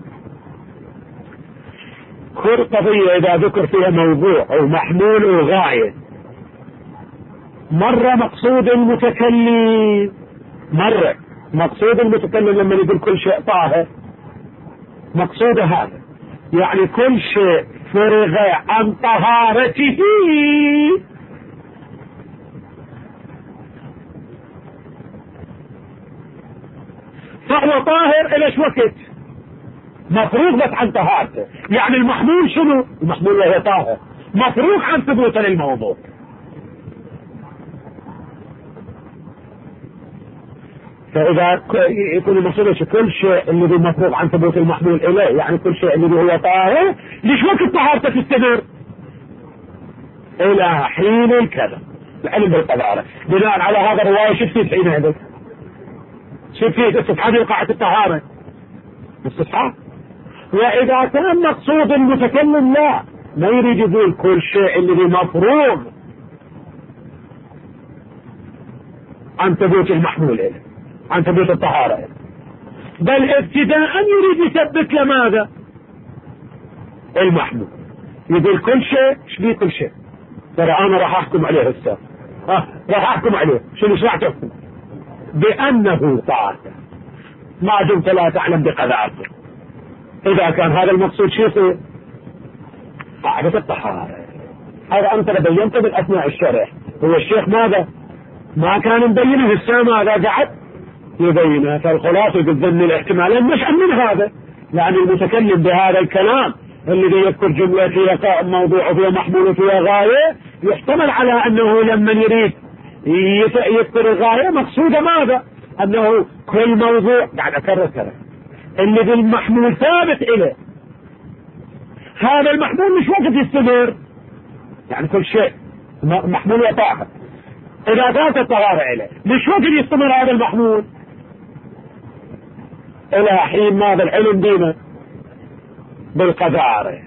كل قضية إذا ذكر فيها موضوع أو محمول أو غاية، مرة مقصود المتكلم، مرة مقصود المتكلم لما يقول كل شيء طاهر، مقصود هذا يعني كل شيء فرغ عن طهارته فهو طاهر إلى شو وقت؟ مفروغ بس عن طهارته. يعني المحمول شنو؟ المحمول وهو طاهر مفروغ عن ثبوته للموضوع. فإذا يكون المقصود كل شيء الذي مفروغ عن ثبوت المحمول إليه، يعني كل شيء الذي هو طاهر، ليش وقت طهارته تستمر؟ إلى حين الكذا، العلم بالقدارة. بناء على هذا الرواية شو تفيد حينئذ؟ شو تفيد؟ استصحاب قاعدة الطهارة، استصحاب. وإذا كان مقصود المتكلم لا، ما يريد يقول كل شيء الذي مفروغ عن ثبوت المحمول إليه، عن ثبوت الطهارة إليه، بل ابتداء يريد يثبت لماذا؟ المحمول. يقول كل شيء، ايش بيه كل شيء؟ ترى انا راح احكم عليه هسه، ها راح احكم عليه، شنو راح تحكم؟ بانه طاهر ما دمت لا تعلم بقذارته. اذا كان هذا المقصود شو يصير؟ قاعدة الطهارة. هذا انت بينته باثناء الشرح. هو الشيخ ماذا؟ ما كان مبينه هسه، ماذا قعد يبينه؟ فالخلاصة يقول ضمن الاحتمالين مش من هذا، يعني المتكلم بهذا الكلام الذي يذكر جملة فيها موضوع وفيها محمول وفيها غاية، يحتمل على أنه لما يريد يذكر الغاية مقصودة ماذا؟ أنه كل موضوع قاعد أكرر كرر الذي المحمول ثابت إليه، هذا المحمول مش وقت يستمر، يعني كل شيء محمول وطاهر إذا كانت الطهارة إليه مش وقت يستمر هذا المحمول إلى حين ماذا؟ العلم دينه بالقدارة.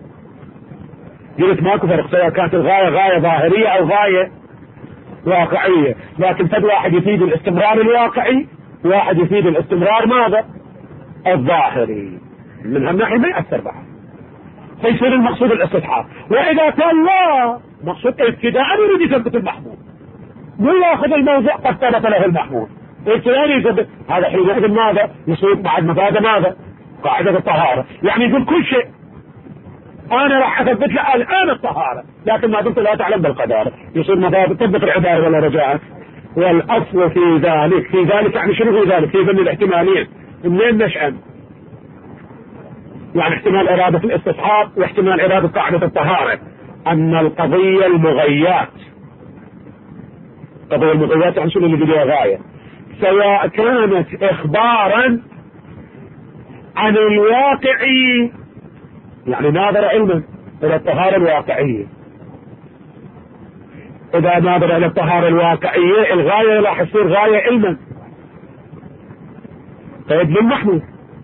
قلت ماكو فرق سواء كانت الغاية غاية ظاهرية أو غاية واقعية، لكن فد واحد يفيد الاستمرار الواقعي، واحد يفيد الاستمرار ماذا؟ الظاهري. من هالناحية ما يأثر بعض، فيصير المقصود الاستصحاب. وإذا كان لا مقصود ابتداء يريد يثبت المحمول، مو ياخذ الموضوع قد ثبت له المحمول، ابتداء يثبت، هذا حينئذ ماذا؟ يصير بعد مفاده ماذا؟ قاعدة الطهارة. يعني يقول كل شيء انا راح اثبت له الان الطهارة، لكن ما دمت لا تعلم بالقدارة، يصير مفاده تثبت العبارة ولا رجعت. والاصل في ذلك، في ذلك يعني شنو في ذلك؟ في ضمن الاحتمالين منين نشأن؟ يعني احتمال ارادة الاستصحاب واحتمال ارادة قاعدة الطهارة. ان القضية المغيات، قضية المغيات يعني شنو اللي بدها غاية، سواء كانت اخبارا عن الواقعي، يعني ناظر علما الى الطهارة الواقعية. اذا ناظر الى الطهارة الواقعية الغاية راح يصير غاية علما، قيد للمحمول،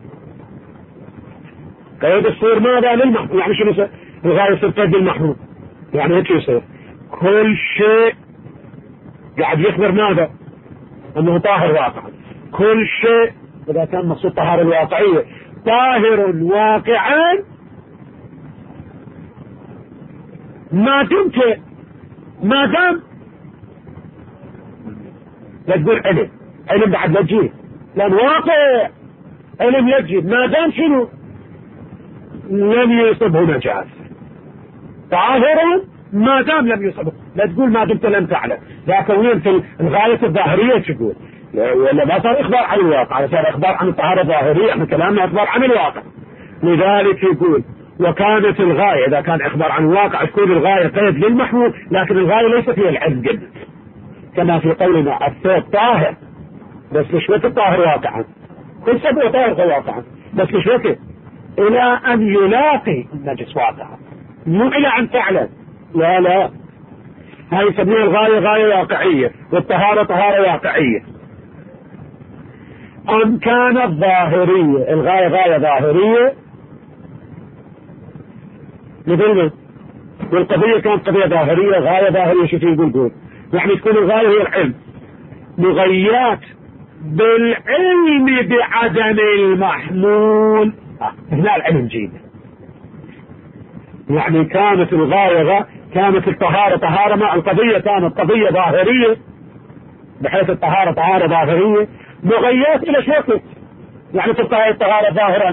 قيد يصير ماذا؟ للمحمول. يعني شنو يصير؟ الغاية يصير قيد للمحمول، يعني هيك يصير كل شيء قاعد يخبر ماذا؟ انه طاهر واقعا. كل شيء اذا كان مقصود الطهارة الواقعية طاهر واقعا ما دمت، ما دام لا تقول علم، علم بعد لا تجيب، لان واقع علم لا تجيب ما دام شنو؟ لم يصبه نجاس، طاهرا ما دام لم يصبه. لا تقول ما دمت لم تعلم، لا كونين في الغاية الظاهرية تقول ولا ما صار اخبار عن الواقع، صار اخبار عن الطهارة الظاهرية، احنا كلامنا اخبار عن الواقع. لذلك يقول وكانت الغاية، اذا كان اخبار عن الواقع تكون الغاية قيد للمحمول، لكن الغاية ليست هي العلم جدا، كما في قولنا الثوب طاهر بس مش وقت طاهر واقعا، كل سبب طاهر واقعا بس مش وقت، الى ان يلاقي النجس واقعا، مو الى ان تعلم. لا لا، هاي يسميها الغاية غاية واقعية والطهارة طهارة واقعية. ان كانت ظاهرية، الغاية غاية ظاهرية مثل والقضية كانت قضية ظاهرية، غاية ظاهرية. شو يقول قول يعني تكون الغاية هي العلم. مغيات بالعلم بعدم المحمول. آه. هنا العلم جيد. يعني كانت الغاية كانت الطهارة طهارة، ما القضية كانت قضية ظاهرية بحيث الطهارة طهارة ظاهرية مغيات إلى شوكت، يعني تبقى الطهارة ظاهرا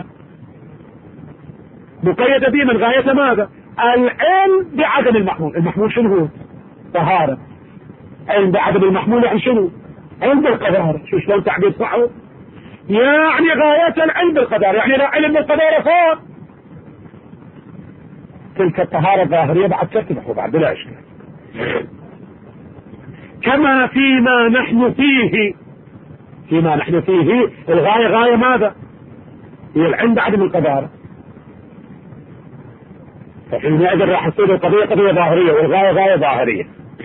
مقيدة به من غاية ماذا؟ العلم بعدم المحمول. المحمول شنو هو؟ طهارة. علم بعدم المحمول يعني شنو؟ علم بالقدارة. شو شلون تعبير صحيح؟ يعني غاية العلم بالقدارة، يعني لا علم بالقدارة فوق تلك الطهارة الظاهرية بعد ترتبح وبعد بلا إشكال. كما فيما نحن فيه، فيما نحن فيه الغاية غاية ماذا؟ هي العلم بعدم القدارة. فحينئذ راح تصير القضية قضية ظاهرية والغاية غاية ظاهرية.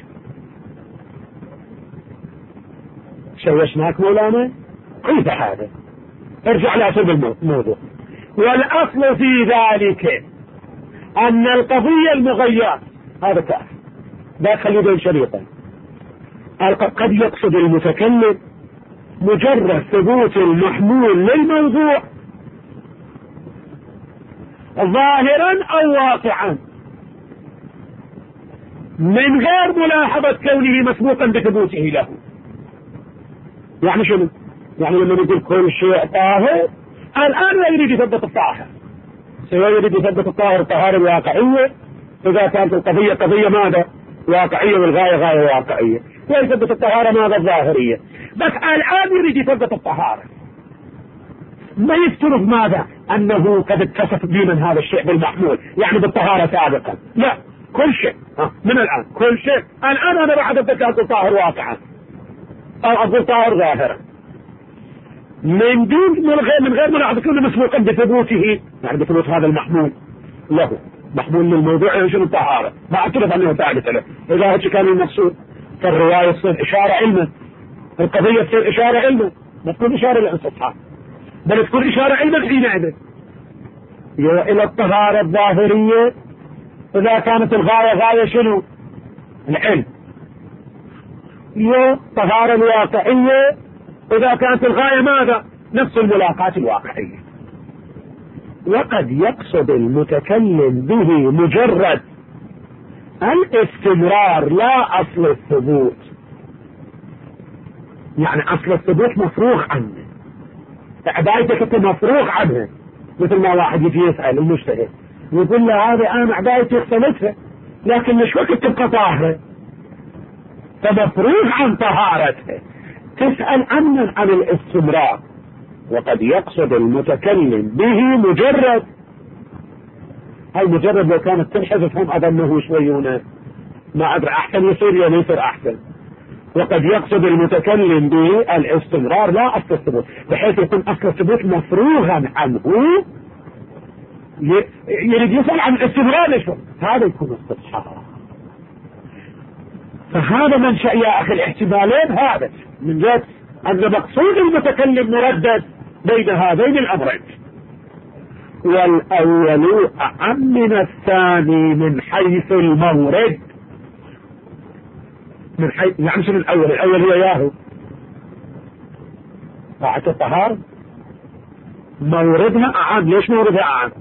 شوشناك مولانا؟ كيف هذا؟ ارجع لأصل الموضوع. والأصل في ذلك أن القضية المغيات هذا كاف داخل بين شريطين. قد يقصد المتكلم مجرد ثبوت المحمول للموضوع ظاهرا أو واقعا من غير ملاحظة كونه مسبوقا بثبوته له. يعني شنو؟ يعني لما نقول كل شيء طاهر الآن لا يريد يثبت الطاهر، سيريد يثبت الطاهر الطهارة الواقعية إذا كانت القضية قضية ماذا؟ واقعية والغاية غاية واقعية، ويثبت الطهارة ماذا؟ ظاهرية. بس الآن يريد يثبت الطهارة، ما يفترض ماذا؟ أنه قد اتصف بي من هذا الشيء بالمحمول يعني بالطهارة سابقا. لا، كل شيء من الآن كل شيء الآن أنا راح أثبت أقول طاهر واقعا أو أقول طاهر ظاهرا من دون من غير من غير ملاحظة كونه مسبوقا بثبوته، يعني بثبوت هذا المحمول له. محمول للموضوع يعني شنو؟ الطهارة. ما اعترف أنه ثابت له. إذا هذا كان المقصود فالرواية تصير إشارة علما، القضية تصير إشارة علما، ما تكون إشارة للانتصحاب بل تكون إشارة علما حينئذ إلى الطهارة الظاهرية إذا كانت الغاية غاية شنو؟ العلم. يا الطهارة الواقعية إذا كانت الغاية ماذا؟ نفس الملاقات الواقعية. وقد يقصد المتكلم به مجرد الاستمرار لا أصل الثبوت، يعني أصل الثبوت مفروغ عنه، عبايتك أنت مفروغ عنها. مثل ما واحد يجي يسأل المجتهد يقول له هذه أنا عبايتي اختلتها لكن مش وقت تبقى طاهرة، فمفروغ عن طهارتها. تسأل عن عن الاستمرار. وقد يقصد المتكلم به مجرد، هاي مجرد لو كانت تنحذف هم أظنه شويونه ما أدري أحسن يصير يا يصير أحسن. وقد يقصد المتكلم به الاستمرار لا أصل الثبوت، بحيث يكون أصل الثبوت مفروغا عنه. يريد يسأل عن الاستمرار ليش هذا يكون استصحاب. فهذا منشأ يا أخي الاحتمالين هذا من جهة أن مقصود المتكلم مردد بين هذين الأمرين. والأول أعم من الثاني من حيث المورد. من حيث يعني شنو الأول؟ الأول هو ياهو طاعة الطهارة موردها أعم. ليش موردها أعم؟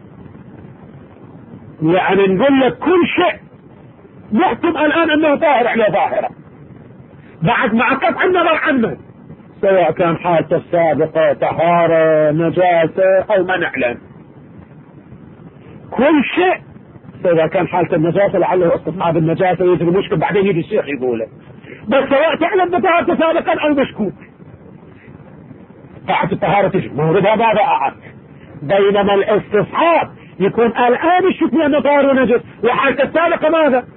يعني نقول لك كل شيء نحكم الآن أنه طاهر على ظاهرة بعد مع قطع النظر عنه، سواء كان حالته السابقة طهارة نجاسة أو ما نعلم. كل شيء إذا كان حالة النجاسة لعله استصحاب النجاسة يجري مشكل بعدين يجي الشيخ يقوله، بس سواء تعلم بطهارته سابقا أو مشكوك طاعة الطهارة تجي موردها ماذا أعد. بينما الاستصحاب يكون الآن الشك بأنه طاهر ونجس وحالته السابقة ماذا؟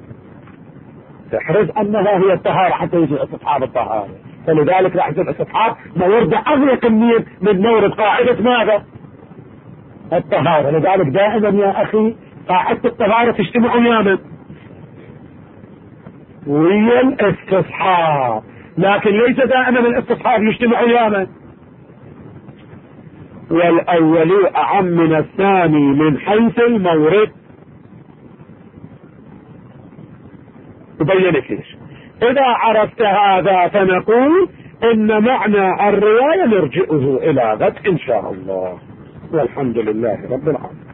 تحرز أنها هي الطهارة حتى يجي استصحاب الطهارة. فلذلك راح يصير استصحاب مورد أغلق النير من مورد قاعدة ماذا؟ الطهارة. لذلك دائما يا أخي قاعدة الطهارة تجتمع ياما وهي الاستصحاب، لكن ليس دائما الاستصحاب يجتمع ياما. والأول أعم من الثاني من حيث المورد. وبينت ليش. إذا عرفت هذا فنقول إن معنى الرواية نرجئه إلى غد إن شاء الله، والحمد لله رب العالمين.